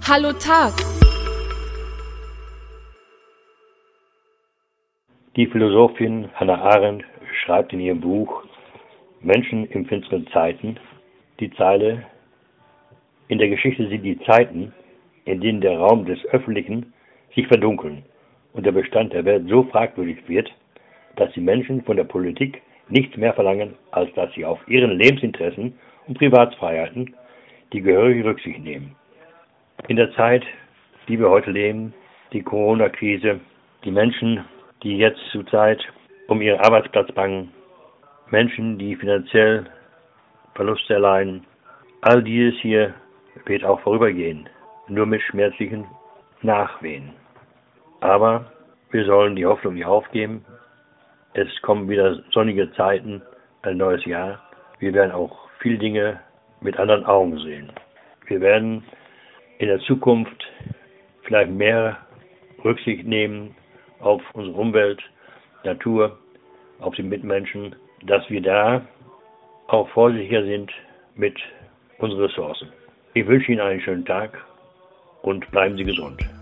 Hallo Tag! Die Philosophin Hannah Arendt schreibt in ihrem Buch Menschen in finsteren Zeiten die Zeile: In der Geschichte sind die Zeiten, in denen der Raum des Öffentlichen sich verdunkeln und der Bestand der Welt so fragwürdig wird, dass die Menschen von der Politik nichts mehr verlangen, als dass sie auf ihren Lebensinteressen und Privatsfreiheiten die gehörige Rücksicht nehmen. In der Zeit, die wir heute leben, die Corona-Krise, die Menschen, die jetzt zurzeit um ihren Arbeitsplatz bangen, Menschen, die finanziell Verluste erleiden, all dieses hier wird auch vorübergehen, nur mit schmerzlichen Nachwehen. Aber wir sollen die Hoffnung nicht aufgeben. Es kommen wieder sonnige Zeiten, ein neues Jahr. Wir werden auch viele Dinge mit anderen Augen sehen. Wir werden in der Zukunft vielleicht mehr Rücksicht nehmen auf unsere Umwelt, Natur, auf die Mitmenschen, dass wir da auch vorsichtiger sind mit unseren Ressourcen. Ich wünsche Ihnen einen schönen Tag und bleiben Sie gesund.